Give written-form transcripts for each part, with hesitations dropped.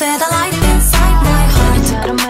feel the light inside my heart.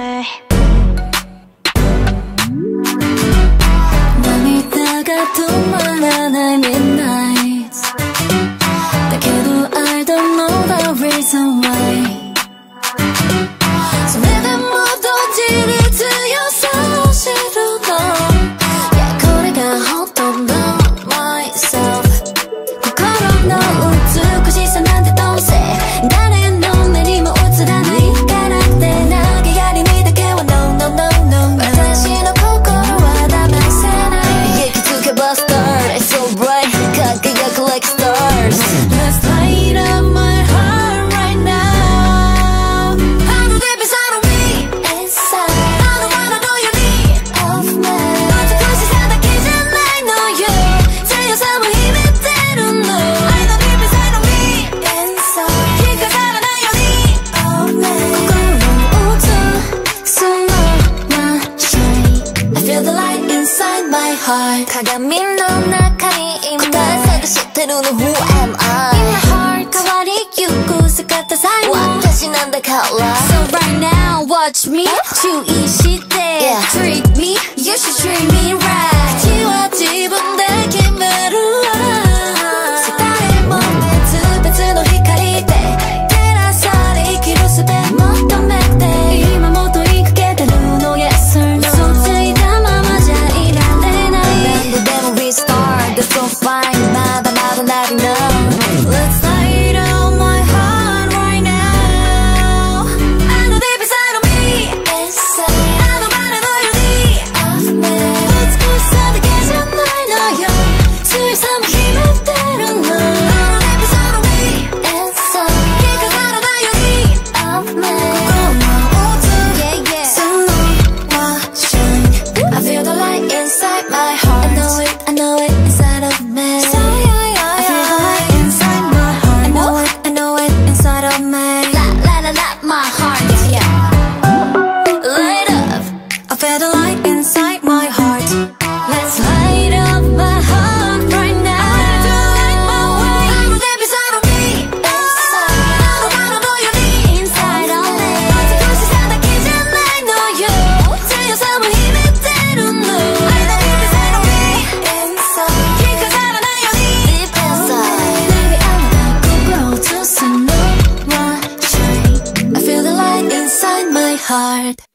涙止まらない midnights だけど I don't know the reason why それでもどっちに強さを知るの Yeah これが本当の myself 心の美しさなんてどうせ誰の目にも映らないからって投げやりにだけは No no no no 私の心は騙せない行きつけば star It's so bright 輝く like stars Let's light up my heart right now How to deep inside of me Inside I don't wanna know your need of me 美しさだけじゃないのよ強さも秘めてるの I know deep inside of me Inside 引っかからないように of me 心を映すのは shine I feel the light inside my heart 鏡の中に今答え探してるの Who am I In my heart 変わりゆく姿さえも私なんだから So right now watch me 注意して Treat me You should treat me right 口は自分で決める世界も別々の光で照らされ生きる術求めて今も問いかけてるの Yes or No 嘘ついたままじゃいられない何度でも restart That's so fine まだまだなりの Let's light up my heart right now I know deep inside of me Inside I don't wanna know your need of me 美しさだけじゃないのよ強さも秘めてるの I know deep inside of me Inside 引っかからないように of me 心を映すのは shine I feel the light inside my heart I know it inside of me I feel the light inside my heart I know it inside of me my heart yeah Light up I feel the light inside my heart Let's light up my heart right now I know deep inside of me Inside I don't wanna know your need Inside of me 美しさだけじゃないのよ強さも秘めてるの I know deep inside of me Inside 引っかからないように Deep inside 練り上げた心を映すのは Shine I feel the light inside my heart